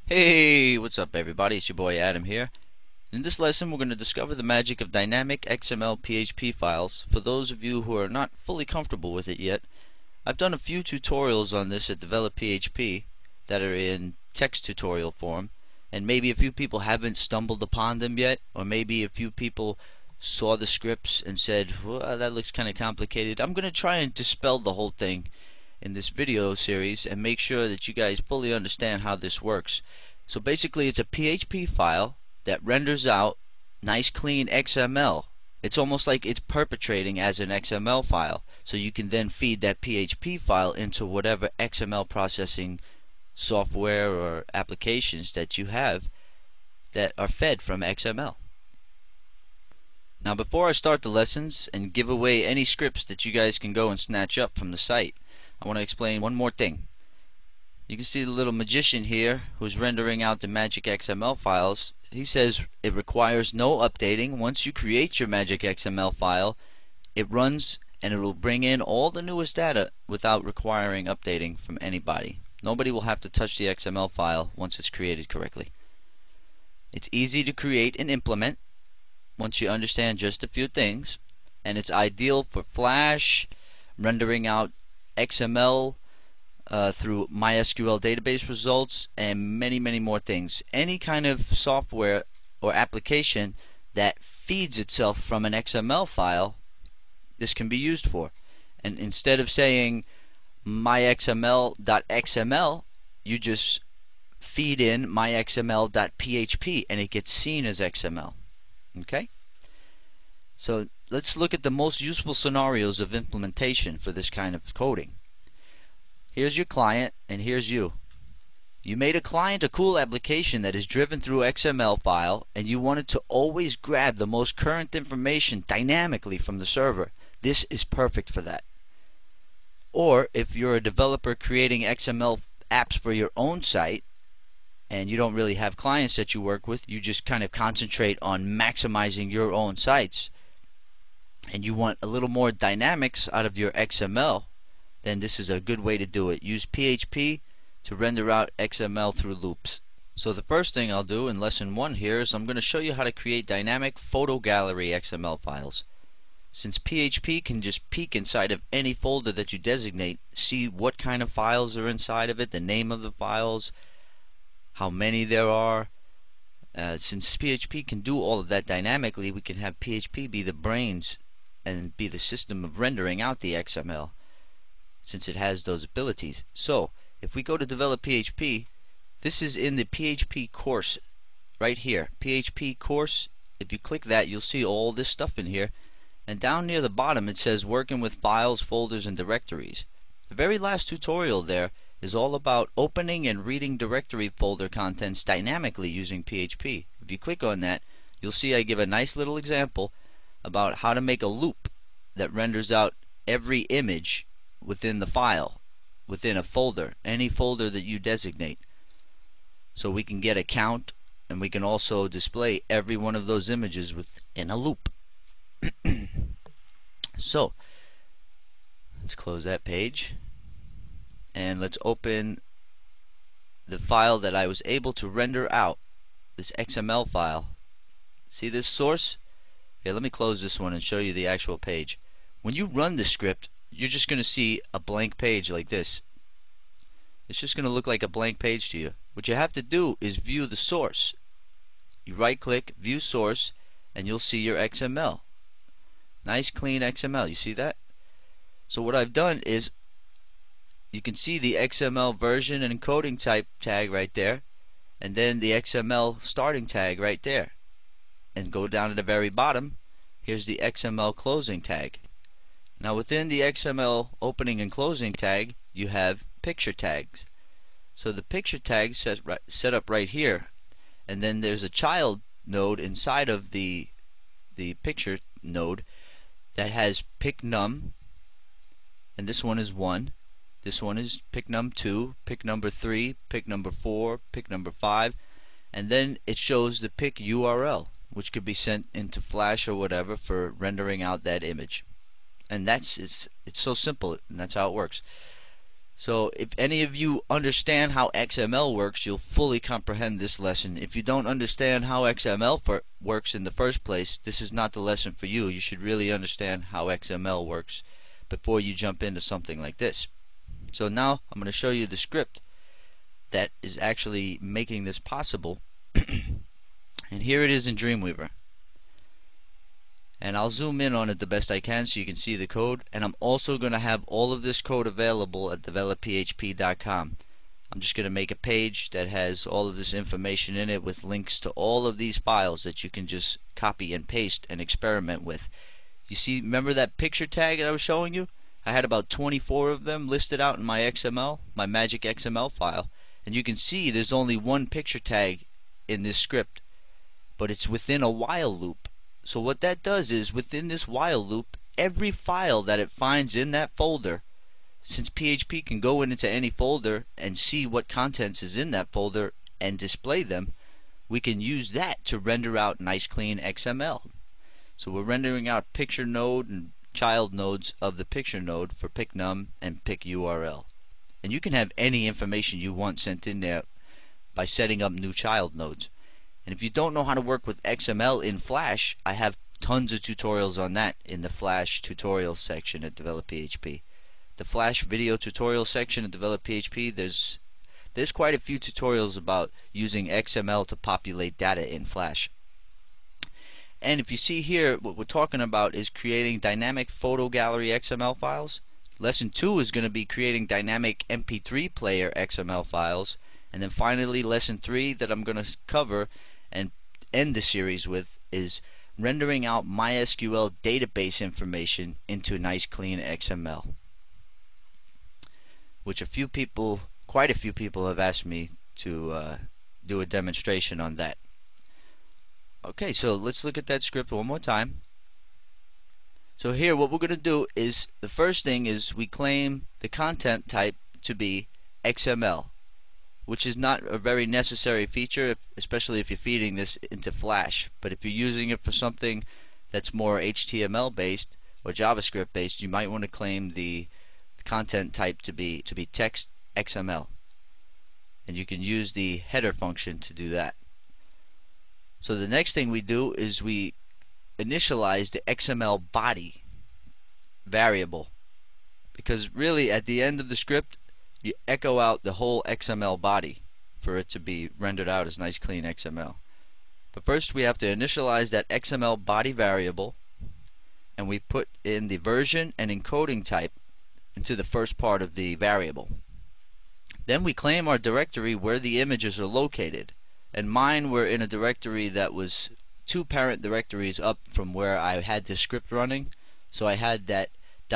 Hey, what's up everybody? It's your boy Adam here. In this lesson we're going to discover the magic of dynamic XML PHP files. For those of you who are not fully comfortable with it yet, I've done a few tutorials on this at Develop PHP that are in text tutorial form, and maybe a few people haven't stumbled upon them yet, or maybe a few people saw the scripts and said, well, that looks kind of complicated. I'm going to try and dispel the whole thing in this video series and make sure that you guys fully understand how this works. So basically it's a PHP file that renders out nice clean XML. It's almost like it's perpetrating as an XML file, so you can then feed that PHP file into whatever XML processing software or applications that you have that are fed from XML. Now before I start the lessons and give away any scripts that you guys can go and snatch up from the site, I want to explain one more thing. You can see the little magician here who's rendering out the magic XML files. He says it requires no updating. Once you create your magic XML file, it runs and it will bring in all the newest data without requiring updating from anybody. Nobody will have to touch the XML file once it's created correctly. It's easy to create and implement once you understand just a few things, and it's ideal for Flash, rendering out XML through MySQL database results, and many more things. Any kind of software or application that feeds itself from an XML file, this can be used for. And instead of saying myxml.xml, you just feed in myxml.php and it gets seen as XML. Okay? So let's look at the most useful scenarios of implementation for this kind of coding. Here's your client and here's you. You made a client a cool application that is driven through XML file, and you wanted to always grab the most current information dynamically from the server. This is perfect for that. Or if you're a developer creating XML apps for your own site and you don't really have clients that you work with, you just kind of concentrate on maximizing your own sites, and you want a little more dynamics out of your XML, then this is a good way to do it. Use PHP to render out XML through loops. So the first thing I'll do in lesson 1 here is I'm going to show you how to create dynamic photo gallery XML files. Since PHP can just peek inside of any folder that you designate, see what kind of files are inside of it, the name of the files, how many there are. Since PHP can do all of that dynamically, we can have PHP be the brains and be the system of rendering out the XML, since it has those abilities. So if we go to Develop PHP, this is in the PHP course right here, PHP course. If you click that, you'll see all this stuff in here, and down near the bottom it says working with files, folders, and directories. The very last tutorial there is all about opening and reading directory folder contents dynamically using PHP. If you click on that, you'll see I give a nice little example about how to make a loop that renders out every image within the file, within a folder, any folder that you designate. So we can get a count, and we can also display every one of those images within a loop. So let's close that page and let's open the file that I was able to render out, this XML file. See this source? Here, let me close this one and show you the actual page. When you run the script, you're just going to see a blank page like this. It's just going to look like a blank page to you. What you have to do is view the source. You right click, view source, and you'll see your XML. Nice clean XML. You see that? So what I've done is, you can see the XML version and encoding type tag right there, and then the XML starting tag right there. And go down to the very bottom, here's the XML closing tag. Now within the XML opening and closing tag, you have picture tags. So the picture tag set up right here, and then there's a child node inside of the picture node that has pic num, and this one is 1. This one is pic num 2, pic number 3, pic number 4, pic number 5, and then it shows the pic URL, which could be sent into Flash or whatever for rendering out that image. And it's so simple, and that's how it works. So if any of you understand how XML works, you'll fully comprehend this lesson. If you don't understand how XML works in the first place, this is not the lesson for you. You should really understand how XML works before you jump into something like this. So now I'm going to show you the script that is actually making this possible. And here it is in Dreamweaver. And I'll zoom in on it the best I can so you can see the code. And I'm also going to have all of this code available at developphp.com. I'm just going to make a page that has all of this information in it with links to all of these files that you can just copy and paste and experiment with. You see, remember that picture tag that I was showing you? I had about 24 of them listed out in my XML, my magic XML file. And you can see there's only one picture tag in this script, but it's within a while loop. So what that does is, within this while loop, every file that it finds in that folder, since PHP can go into any folder and see what contents is in that folder and display them, we can use that to render out nice clean XML. So we're rendering out picture node and child nodes of the picture node for picknum and pickURL. And you can have any information you want sent in there by setting up new child nodes. And if you don't know how to work with XML in Flash, I have tons of tutorials on that in the Flash tutorial section at DevelopPHP. The Flash video tutorial section at DevelopPHP, there's quite a few tutorials about using XML to populate data in Flash. And if you see here, what we're talking about is creating dynamic photo gallery XML files. Lesson 2 is going to be creating dynamic MP3 player XML files. And then finally, lesson 3 that I'm going to cover and end the series with is rendering out MySQL database information into nice clean XML, which quite a few people have asked me to do a demonstration on that. Okay, so let's look at that script one more time. So here what we're going to do is, the first thing is we claim the content type to be XML, which is not a very necessary feature, especially if you're feeding this into Flash. But if you're using it for something that's more HTML based or JavaScript based, you might want to claim the content type to be text XML, and you can use the header function to do that. So the next thing we do is we initialize the XML body variable, because really at the end of the script you echo out the whole XML body for it to be rendered out as nice clean XML. But first we have to initialize that XML body variable, and we put in the version and encoding type into the first part of the variable. Then we claim our directory where the images are located, and mine were in a directory that was 2 parent directories up from where I had this script running. So I had that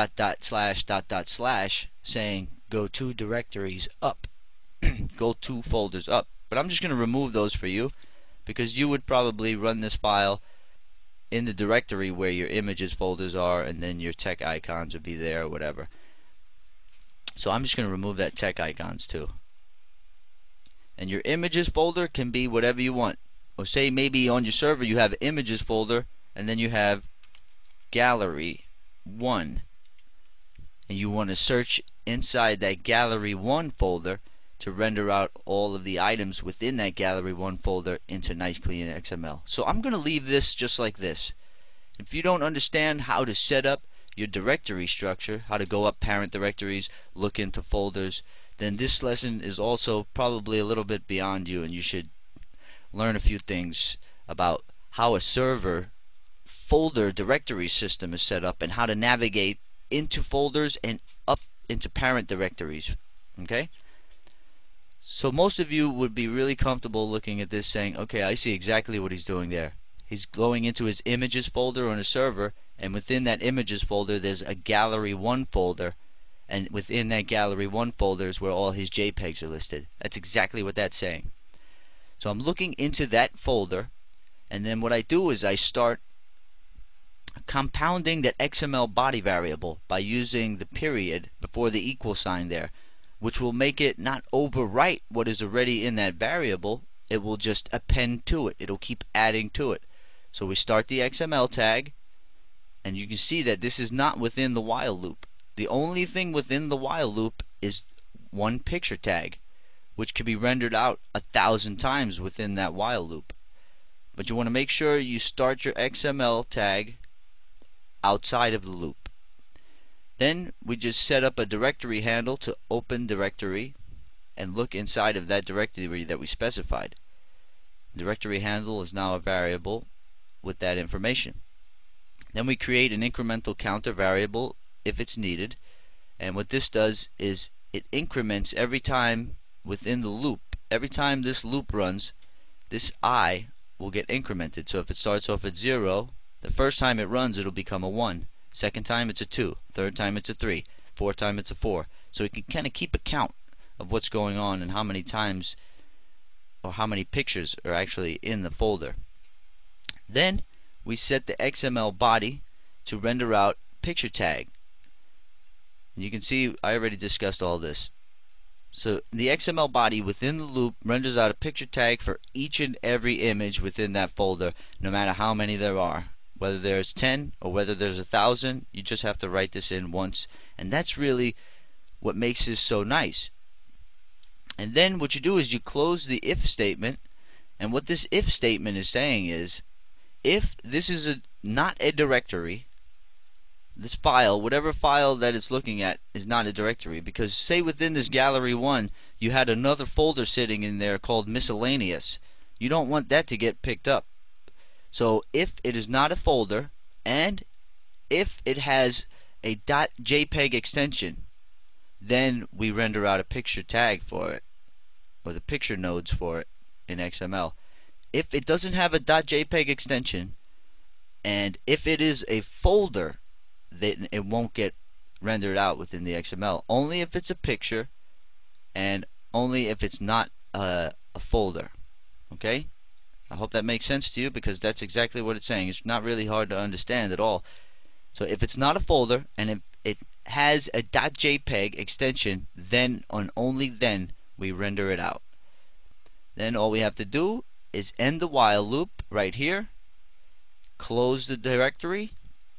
// saying go 2 directories up, go 2 folders up. But I'm just going to remove those for you, because you would probably run this file in the directory where your images folders are, and then your tech icons would be there or whatever. So I'm just going to remove that tech icons too. And your images folder can be whatever you want. Or say maybe on your server you have images folder, and then you have gallery 1, and you want to search inside that gallery 1 folder to render out all of the items within that gallery 1 folder into nice clean XML. So I'm going to leave this just like this. If you don't understand how to set up your directory structure, how to go up parent directories, look into folders, then this lesson is also probably a little bit beyond you, and you should learn a few things about how a server folder directory system is set up and how to navigate into folders and up into parent directories. Okay? So most of you would be really comfortable looking at this saying, okay, I see exactly what he's doing there. He's going into his images folder on a server, and within that images folder there's a gallery 1 folder, and within that gallery 1 folder is where all his JPEGs are listed. That's exactly what that's saying. So I'm looking into that folder, and then what I do is I start compounding that XML body variable by using the period before the equal sign there, which will make it not overwrite what is already in that variable. It will just append to it. It'll keep adding to it. So we start the XML tag, and you can see that this is not within the while loop. The only thing within the while loop is one picture tag, which can be rendered out 1,000 times within that while loop. But you want to make sure you start your XML tag outside of the loop. Then we just set up a directory handle to open directory and look inside of that directory that we specified. Directory handle is now a variable with that information. Then we create an incremental counter variable if it's needed, and what this does is it increments every time within the loop. Every time this loop runs, this I will get incremented. So if it starts off at 0, the first time it runs it'll become a 1. Second time it's a 2. Third time it's a 3. Fourth time it's a 4. So it can kind of keep a count of what's going on and how many times or how many pictures are actually in the folder. Then we set the XML body to render out picture tag. And you can see I already discussed all this. So the XML body within the loop renders out a picture tag for each and every image within that folder, no matter how many there are. Whether there's 10 or whether there's 1,000, you just have to write this in once, and that's really what makes this so nice. And then what you do is you close the if statement, and what this if statement is saying is, if this is not a directory, this file, whatever file that it's looking at, is not a directory, because say within this gallery 1 you had another folder sitting in there called miscellaneous, you don't want that to get picked up. So if it is not a folder, and if it has a .jpeg extension, then we render out a picture tag for it, or the picture nodes for it in XML. If it doesn't have a .jpeg extension, and if it is a folder, then it won't get rendered out within the XML. Only if it's a picture, and only if it's not a folder. Okay? I hope that makes sense to you, because that's exactly what it's saying. It's not really hard to understand at all. So if it's not a folder and if it has a .jpeg extension, then and only then we render it out. Then all we have to do is end the while loop right here, close the directory,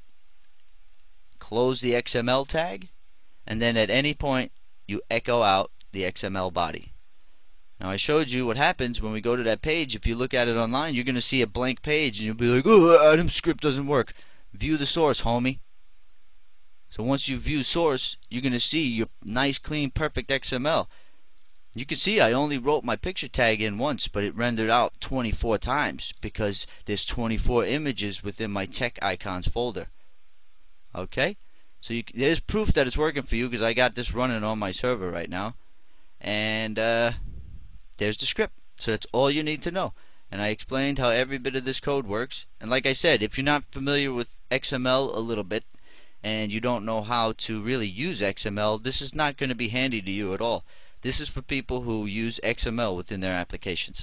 close the XML tag, and then at any point you echo out the XML body. Now I showed you what happens when we go to that page. If you look at it online, you're going to see a blank page and you'll be like, oh, item script doesn't work. View the source, homie. So once you view source, you're going to see your nice, clean, perfect XML. You can see I only wrote my picture tag in once, but it rendered out 24 times because there's 24 images within my tech icons folder. Okay? So there's proof that it's working for you, because I got this running on my server right now. And there's the script. So that's all you need to know. And I explained how every bit of this code works. And like I said, if you're not familiar with XML a little bit, and you don't know how to really use XML, this is not going to be handy to you at all. This is for people who use XML within their applications.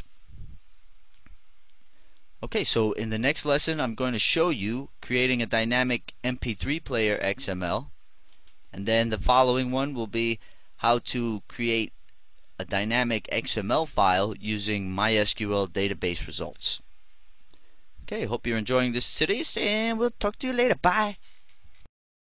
Okay, so in the next lesson I'm going to show you creating a dynamic MP3 player XML, and then the following one will be how to create a dynamic XML file using MySQL database results. Okay, hope you're enjoying this series, and we'll talk to you later. Bye!